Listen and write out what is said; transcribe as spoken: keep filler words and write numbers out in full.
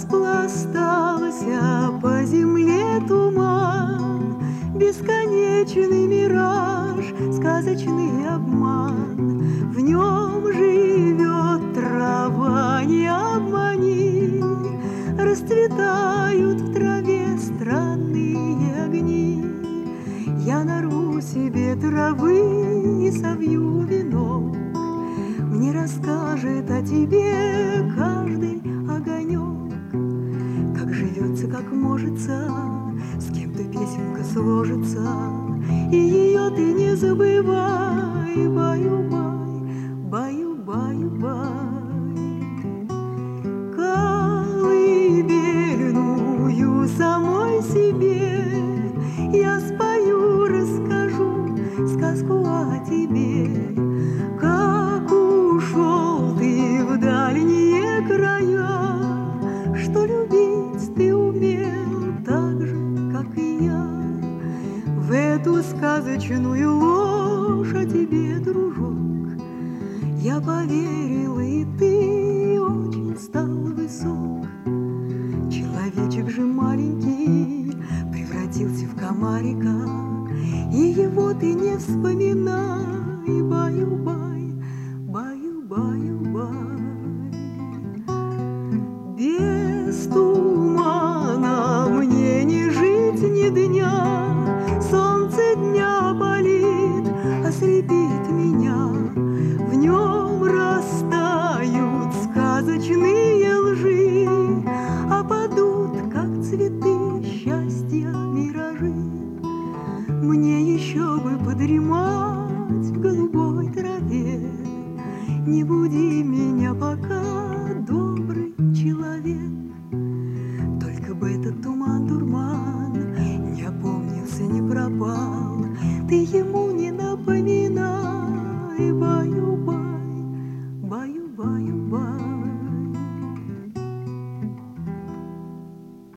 Распластался по земле туман, бесконечный мираж, сказочный обман. В нем живет трава, не обмани, расцветают в траве странные огни. Я нарву себе травы и совью венок, мне расскажет о тебе каждый огонек. Как живется, как можется, с кем-то песенка сложится, и ее ты не забывай. Баю-бай, баю-баю-бай. Колыбельную самой себе я спою, расскажу сказку о тебе. Как ушел ты в дальние края, что любить ты умел так же, как и я. В эту сказочную ложь о тебе, дружок, я поверила, и ты очень стал высок. Человечек же маленький превратился в комарика, и его ты не вспоминай. Баю-бай, баю-баю-бай. Без тумана мне не жить ни дня, солнце дня палит, ослепит меня. В нем растают сказочные лжи, опадут, как цветы счастья, миражи. Мне еще бы подремать в голубой траве, не буди меня пока, добрый человек. Только бы этот туман-дурман не опомнился, не пропал, ты ему не напоминай.